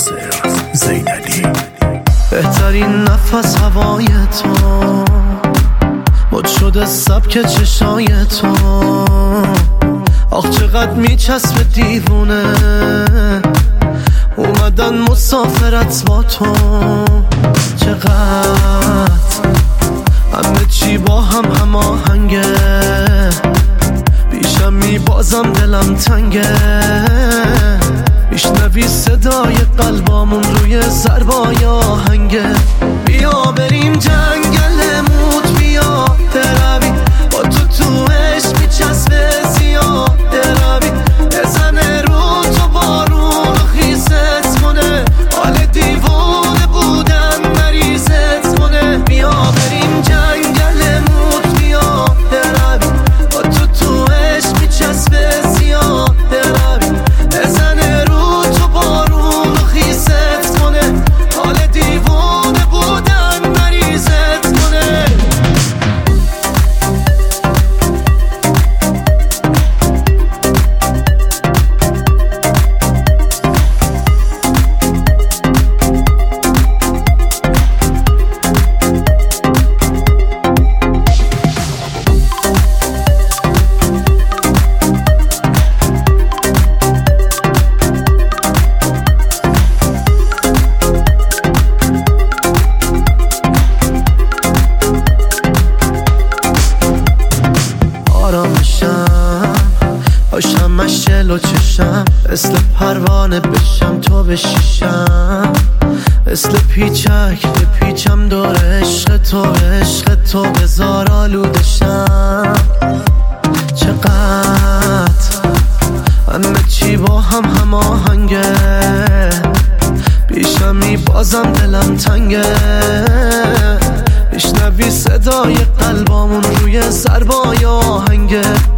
ناصر زینلی. بهترین نفس هوای تو، مد شده سبک چشای تو. آخ چقدر میچسبه دیوونه، اومدن مسافرت با تو. چقدر همه چی با هم هماهنگه، بیشم میبازم دلم تنگه. میشنوی صدای قلبامون روی ضربای آهنگه. بیا بریم جنگل موت، بیا دروی با تو عشق میچسبه زیاد دروی. بزنه رو تو بارون و خیست کنه، حال دیوونه بودن مریضت کنه. بیا بریم جنگل موت، بیا دروی با تو عشق میچسبه زیاد دروی. بزنه رو تو بارون و خیست کنه، حال دیوونه بودن مریضت کنه. باشم مشل و چشم، مثل پروانه بشم تو بشیشم. مثل پیچک بپیچم دور عشق تو بزار آلودشم. چقدر همه چی با هم هماهنگه، بیشم میبازم دلم تنگه. میشنوی صدای قلبامون روی ضربای آهنگه.